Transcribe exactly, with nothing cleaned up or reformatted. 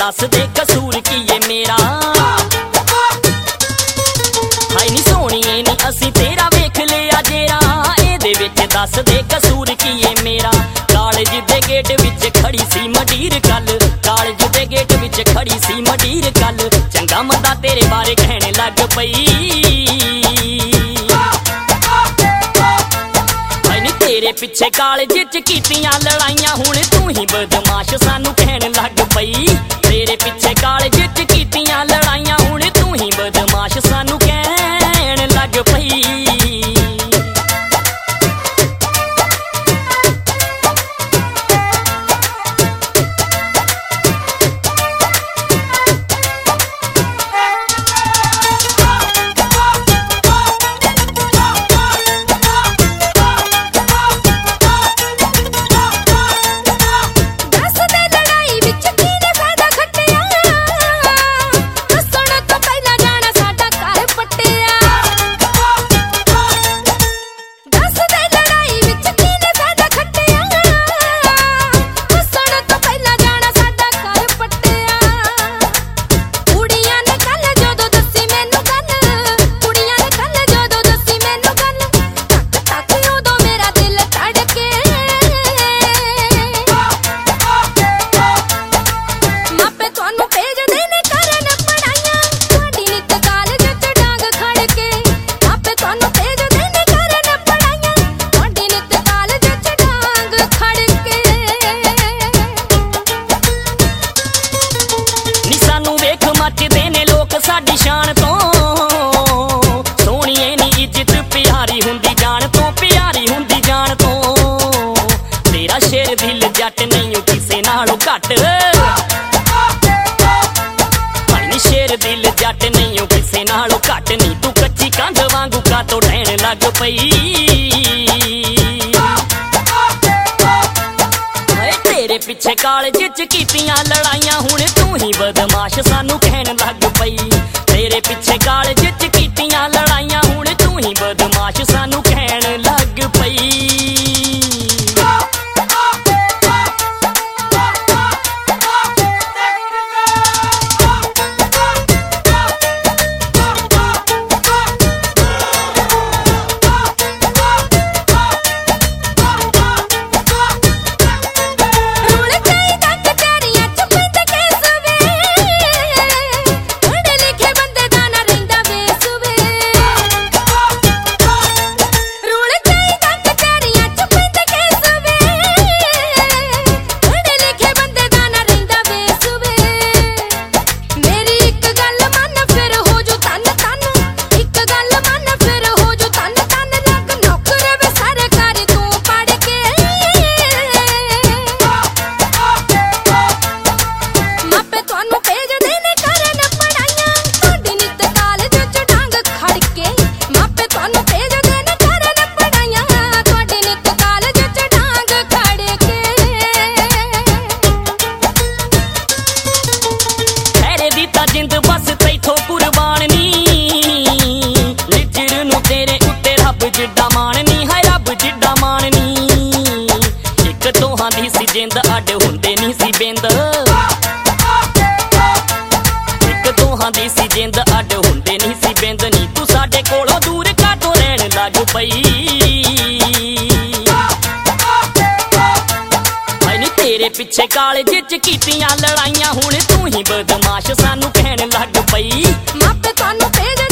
दस दे कसूर की ये मेरा। हाय नी सोहणीए नी असी तेरा वेख लिया जेरा, एदे विच दस दे कसूर की ये मेरा। कालेज दे गेट विच खड़ी सी मडीर कल, कालेज दे गेट विच खड़ी सी मडीर कल, चंगा मंदा तेरे बारे कहने लग पई। तेरे पिछे कालेज च कीतियां लड़ाइयां, हुण तू ही बदमाश सानू कहन लग पई। तेरे पिछे कालेज च कीतियां लड़ाइयां, हुण तू ही बदमाश सानू कहन लग पई। मचदे ने लोग साडी शान तो, सोहणीए नी इज्जत प्यारी हुंदी जान तो, प्यारी हुंदी जान तो। तेरा शेर दिल जट नहीं किसे नालों घट, हाय नी शेर दिल जट नहीं किसे नालों घट नी। तू कच्ची कंध वांगू कातो ढहण लग पई। तेरे पिछे कालेज च कीतियां लड़ाइयां, हुण तू ही बदमाश सानू कहन लग पई। तेरे पिछे कालेज च कीतियां लड़ाइयां, हुण तू ही बदमाश सानू कहन लग पई। जिंद बस तैथों कुर्बान नी, लिजर नू तेरे उत्ते रब जिड्डा मान नी, हाय रब जिड्डा मान नी। इक दोहां दी सी जिंद अड हुंदे नी सी बिंद, इक दोहां दी सी जिंद अड हुंदे नी सी बिंद नी। तू साडे कोलों दूर कातों रहण लग पई। तेरे पिछे कालेज च कीतियां लड़ाइयां, हुण तू ही बदमाश सानू कहन लग पई। मापे तुहानू भेज